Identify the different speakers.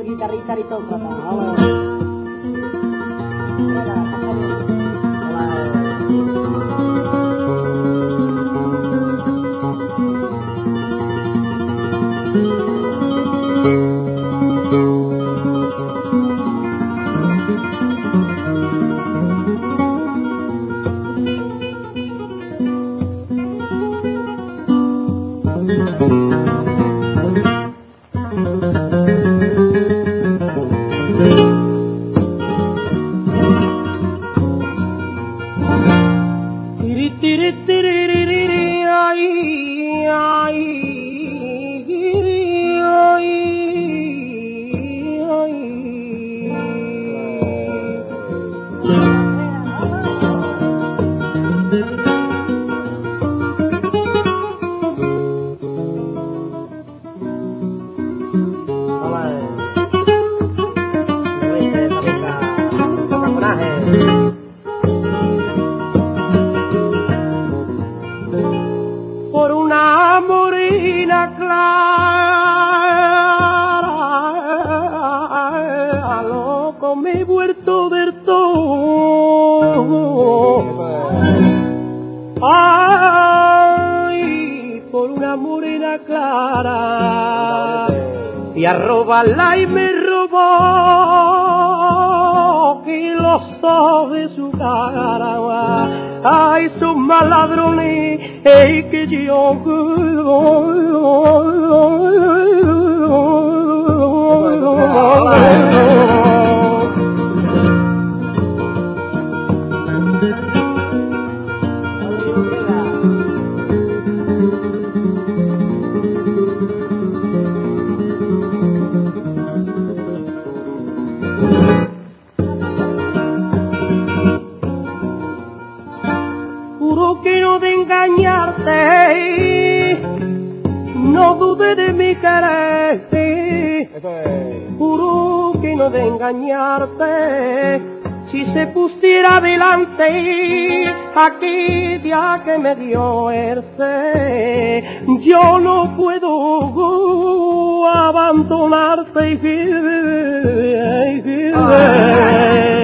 Speaker 1: guitarrista aristócrata. Por una morena clara, loco me he vuelto del todo. Ay, por una morena clara, y a robarla y me robó y los ojos de su cara. Ay, son más ladrones que yo. Juro que no de engañarte, no dude de mi querer. Juro que no de engañarte, si se pusiera delante aquella que me dio ese, yo no puedo abandonarte.